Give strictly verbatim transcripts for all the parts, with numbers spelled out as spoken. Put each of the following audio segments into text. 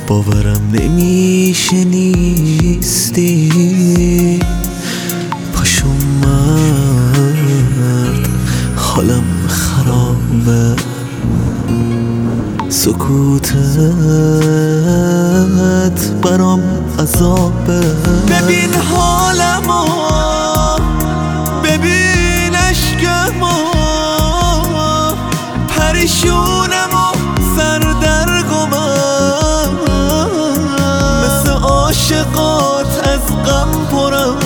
باورم نمیشه نیستی. پاشو مرد حالم خرابه، سکوتت برام عذابه. ببین حالمو، ببین عشقمو، پریشونمو، سردرگمم، مثل عاشقات از غم پرم،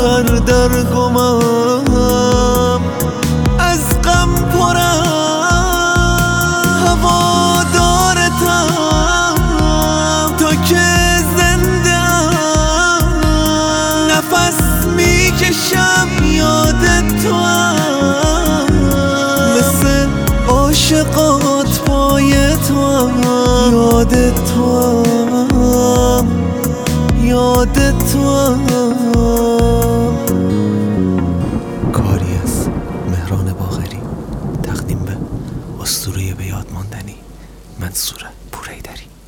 سردرگمم، از غم پرم. هوادارتم تا که زنده‌ام، نفس میکشم یادت توام، مثل عاشقات پای توام، یادت توام، یادت توام. کاری از مهران باقری، تقدیم به اسطوره به یاد ماندنی منصور پورحیدری.